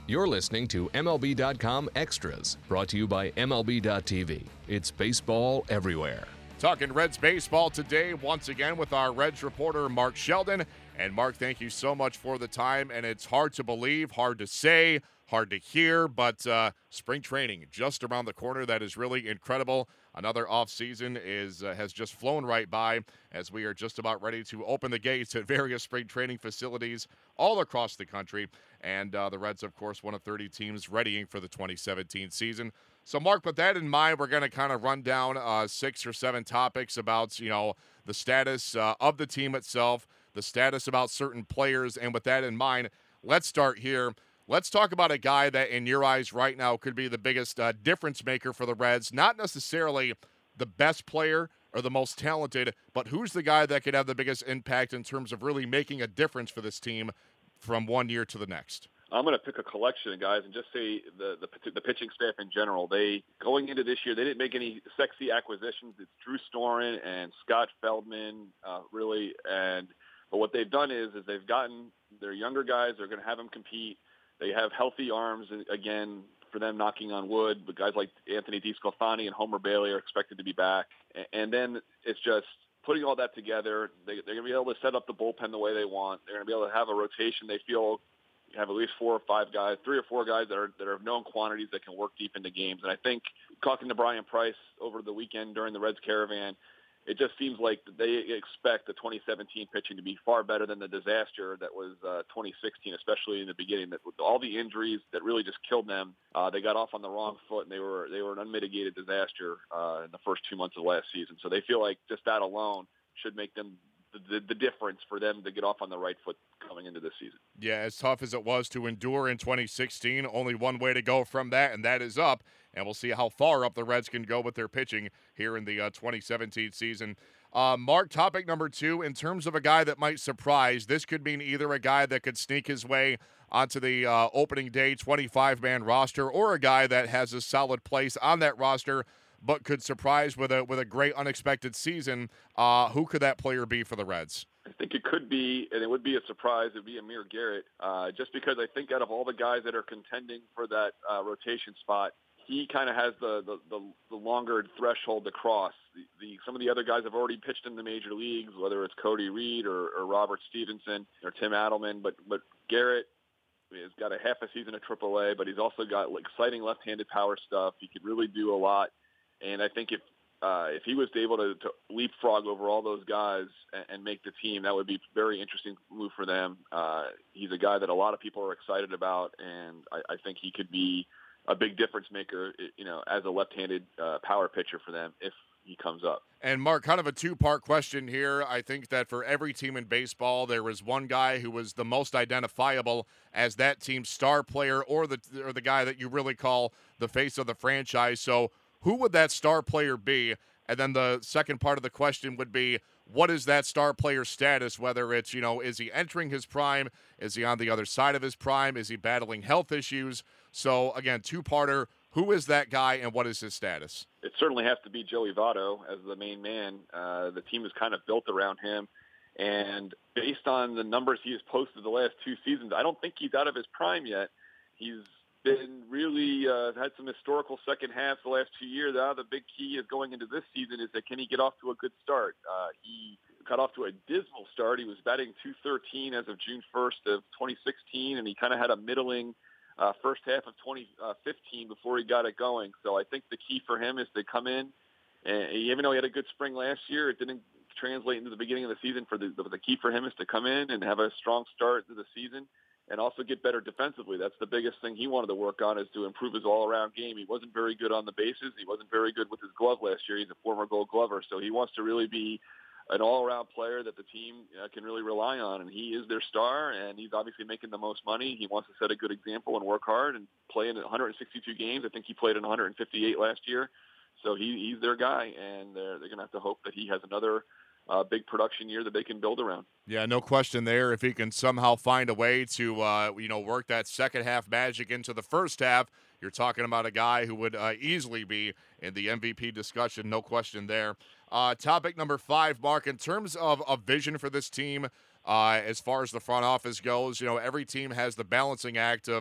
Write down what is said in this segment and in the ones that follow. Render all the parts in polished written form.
You're listening to MLB.com Extras, brought to you by MLB.tv. It's baseball everywhere. Talking Reds baseball today, once again, with our Reds reporter, Mark Sheldon. And Mark, thank you so much for the time. And it's hard to believe, hard to say, hard to hear, but spring training just around the corner. That is really incredible. Another offseason has just flown right by as we are just about ready to open the gates at various spring training facilities all across the country. And the Reds, of course, one of 30 teams readying for the 2017 season. So, Mark, with that in mind, we're going to kind of run down 6 or 7 topics about, the status of the team itself, the status about certain players. And with that in mind, let's start here. Let's talk about a guy that, in your eyes right now, could be the biggest difference maker for the Reds. Not necessarily the best player or the most talented, but who's the guy that could have the biggest impact in terms of really making a difference for this team from one year to the next? I'm going to pick a collection of guys and just say the pitching staff in general. Going into this year, they didn't make any sexy acquisitions. It's Drew Storen and Scott Feldman, really. But what they've done is they've gotten their younger guys. They're going to have them compete. They have healthy arms, again, for them, knocking on wood. But guys like Anthony DeSclafani and Homer Bailey are expected to be back. And then it's just putting all that together. They're going to be able to set up the bullpen the way they want. They're going to be able to have a rotation they feel have at least 4 or 5 guys, 3 or 4 guys that are known quantities that can work deep into games. And I think talking to Brian Price over the weekend during the Reds Caravan, it just seems like they expect the 2017 pitching to be far better than the disaster that was 2016, especially in the beginning. That with all the injuries that really just killed them, they got off on the wrong foot, and they were an unmitigated disaster in the first 2 months of last season. So they feel like just that alone should make them the difference for them to get off on the right foot coming into this season. Yeah, as tough as it was to endure in 2016, only one way to go from that, and that is up. And we'll see how far up the Reds can go with their pitching here in the 2017 season. Mark, topic number 2, in terms of a guy that might surprise, this could mean either a guy that could sneak his way onto the opening day 25-man roster or a guy that has a solid place on that roster but could surprise with a great unexpected season. Who could that player be for the Reds? I think it could be, and it would be a surprise, it would be Amir Garrett, just because I think out of all the guys that are contending for that rotation spot, he kind of has the longer threshold to cross. Some of the other guys have already pitched in the major leagues, whether it's Cody Reed or Robert Stevenson or Tim Adelman, but Garrett has got a half a season at AAA, but he's also got exciting left-handed power stuff. He could really do a lot. And I think if he was able to leapfrog over all those guys and make the team, that would be a very interesting move for them. He's a guy that a lot of people are excited about, and I think he could be a big difference maker, as a left-handed power pitcher for them if he comes up. And Mark, kind of a 2-part question here. I think that for every team in baseball, there was one guy who was the most identifiable as that team's star player or the guy that you really call the face of the franchise. So who would that star player be? And then the second part of the question would be, what is that star player's status? Whether it's, is he entering his prime? Is he on the other side of his prime? Is he battling health issues? So, again, 2-parter. Who is that guy and what is his status? It certainly has to be Joey Votto as the main man. The team is kind of built around him. And based on the numbers he has posted the last 2 seasons, I don't think he's out of his prime yet. He's been really had some historical second halves the last 2 years. Now the big key is going into this season is that can he get off to a good start? He got off to a dismal start. He was batting .213 as of June 1st of 2016, and he kind of had a middling first half of 2015 before he got it going. So I think the key for him is to come in, and even though he had a good spring last year, it didn't translate into the beginning of the season. The key for him is to come in and have a strong start to the season and also get better defensively. That's the biggest thing he wanted to work on, is to improve his all-around game. He wasn't very good on the bases. He wasn't very good with his glove last year. He's a former Gold Glover, so he wants to really be an all-around player that the team can really rely on, and he is their star, and he's obviously making the most money. He wants to set a good example and work hard and play in 162 games. I think he played in 158 last year, so he's their guy, and they're going to have to hope that he has another big production year that they can build around. Yeah, no question there. If he can somehow find a way to, work that second half magic into the first half, you're talking about a guy who would easily be in the MVP discussion, no question there. Topic number 5, Mark, in terms of a vision for this team, as far as the front office goes, every team has the balancing act of,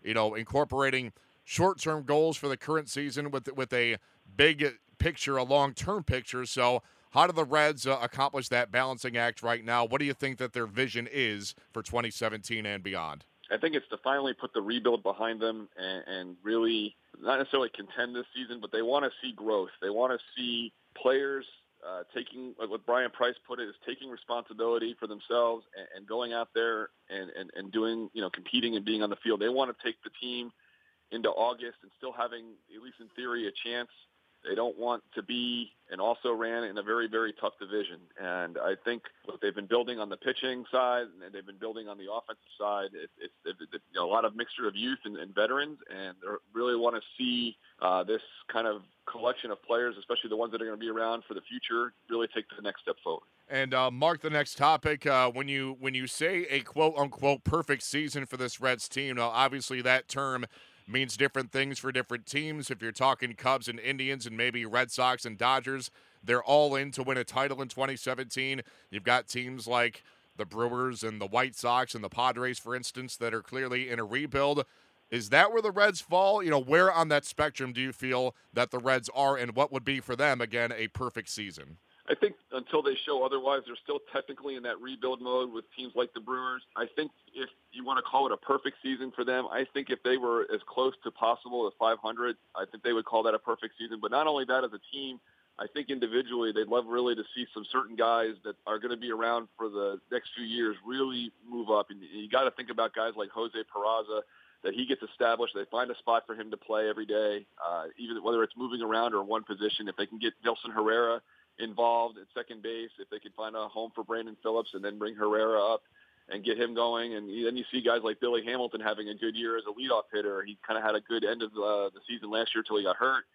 incorporating short-term goals for the current season with a big picture, a long-term picture. So how do the Reds accomplish that balancing act right now? What do you think that their vision is for 2017 and beyond? I think it's to finally put the rebuild behind them and really not necessarily contend this season, but they want to see growth. They want to see players taking, like what Brian Price put it, is taking responsibility for themselves and going out there and doing, competing and being on the field. They want to take the team into August and still having, at least in theory, a chance. They don't want to be and also ran in a very, very tough division. And I think what they've been building on the pitching side and they've been building on the offensive side, it's a lot of mixture of youth and veterans, and they really want to see this kind of collection of players, especially the ones that are going to be around for the future, really take the next step forward. And Mark, the next topic, when you say a quote-unquote perfect season for this Reds team, now obviously that term means different things for different teams. If you're talking Cubs and Indians and maybe Red Sox and Dodgers, they're all in to win a title in 2017. You've got teams like the Brewers and the White Sox and the Padres, for instance, that are clearly in a rebuild. Is that where the Reds fall? Where on that spectrum do you feel that the Reds are, and what would be for them, again, a perfect season? I think until they show otherwise, they're still technically in that rebuild mode with teams like the Brewers. I think if you want to call it a perfect season for them, I think if they were as close to possible as 500, I think they would call that a perfect season. But not only that, as a team, I think individually they'd love really to see some certain guys that are going to be around for the next few years really move up. And you got to think about guys like Jose Peraza, that he gets established. They find a spot for him to play every day, even whether it's moving around or one position. If they can get Nelson Herrera involved at second base, if they can find a home for Brandon Phillips and then bring Herrera up and get him going. And then you see guys like Billy Hamilton having a good year as a leadoff hitter. He kind of had a good end of the season last year until he got hurt.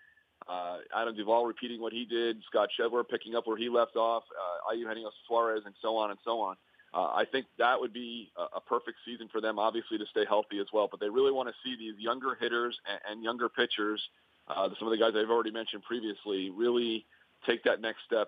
Adam Duvall repeating what he did, Scott Shedler picking up where he left off, Eugenio Suarez, and so on and so on. I think that would be a perfect season for them, obviously, to stay healthy as well. But they really want to see these younger hitters and younger pitchers, some of the guys I've already mentioned previously, really take that next step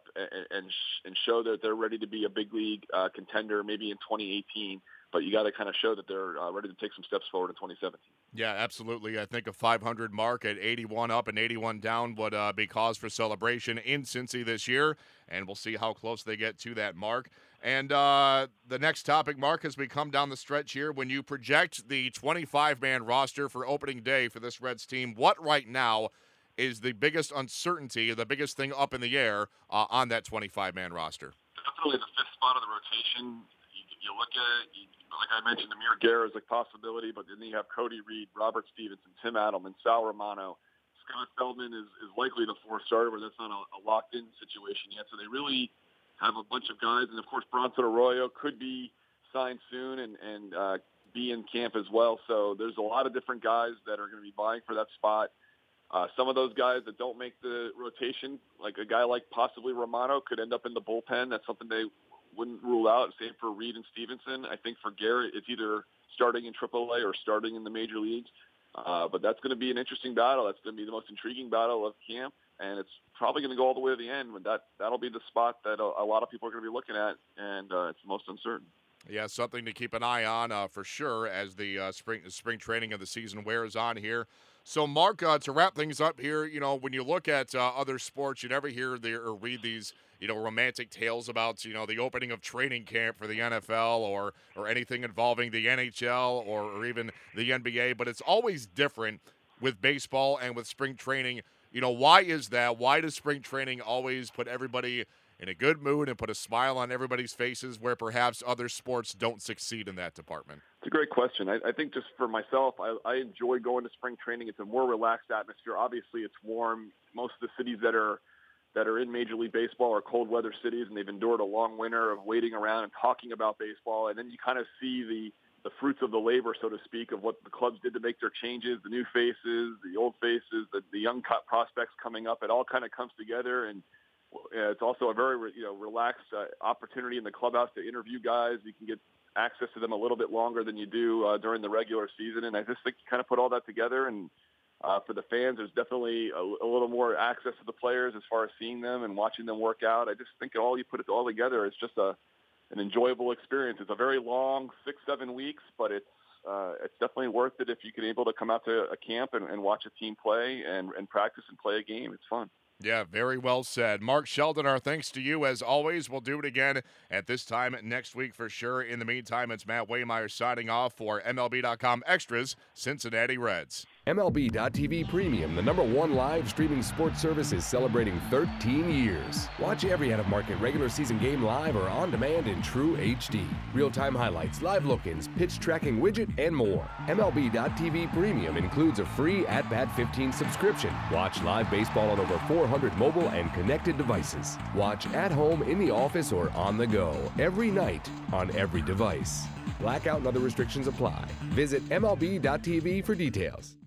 and show that they're ready to be a big league contender maybe in 2018. But you got to kind of show that they're ready to take some steps forward in 2017. Yeah, absolutely. I think a 500 mark at 81 up and 81 down would be cause for celebration in Cincy this year, and we'll see how close they get to that mark. And the next topic, Mark, as we come down the stretch here, when you project the 25-man roster for opening day for this Reds team, what right now is the biggest uncertainty, the biggest thing up in the air on that 25-man roster? Definitely the fifth spot of the rotation. You look at it, like I mentioned, Amir Guerra is a possibility, but then you have Cody Reed, Robert Stevenson, Tim Adelman, Sal Romano. Scott Feldman is likely the fourth starter, but that's not a locked-in situation yet. So they really have a bunch of guys. And, of course, Bronson Arroyo could be signed soon and be in camp as well. So there's a lot of different guys that are going to be vying for that spot. Some of those guys that don't make the rotation, like a guy like possibly Romano, could end up in the bullpen. That's something they wouldn't rule out. Same for Reed and Stevenson. I think for Garrett, it's either starting in AAA or starting in the major leagues. But that's going to be an interesting battle. That's going to be the most intriguing battle of camp, and it's probably going to go all the way to the end. But that'll be the spot that a lot of people are going to be looking at, and it's the most uncertain. Yeah, something to keep an eye on for sure as the spring training of the season wears on here. So, Mark, to wrap things up here, when you look at other sports, you never hear or read these, romantic tales about, the opening of training camp for the NFL or anything involving the NHL or even the NBA. But it's always different with baseball and with spring training. Why is that? Why does spring training always put everybody in a good mood and put a smile on everybody's faces where perhaps other sports don't succeed in that department? It's a great question. I think just for myself, I enjoy going to spring training. It's a more relaxed atmosphere. Obviously, it's warm. Most of the cities that are in Major League Baseball are cold weather cities, and they've endured a long winter of waiting around and talking about baseball. And then you kind of see the fruits of the labor, so to speak, of what the clubs did to make their changes, the new faces, the old faces, the young prospects coming up. It all kind of comes together, and it's also a very relaxed opportunity in the clubhouse to interview guys. You can get access to them a little bit longer than you do during the regular season, and I just think you kind of put all that together. And for the fans, there's definitely a little more access to the players as far as seeing them and watching them work out. I just think you put it all together, it's just an enjoyable experience. It's a very long 6-7 weeks, but it's it's definitely worth it if you can able to come out to a camp and watch a team play and practice and play a game. It's fun. Yeah, very well said. Mark Sheldon, our thanks to you as always. We'll do it again at this time next week for sure. In the meantime, it's Matt Waymeyer signing off for MLB.com Extras, Cincinnati Reds. MLB.TV Premium, the #1 live streaming sports service, is celebrating 13 years. Watch every out-of-market regular season game live or on demand in true HD. Real-time highlights, live look-ins, pitch tracking widget, and more. MLB.TV Premium includes a free At-Bat 15 subscription. Watch live baseball on over 400 mobile and connected devices. Watch at home, in the office, or on the go, every night, on every device. Blackout and other restrictions apply. Visit MLB.TV for details.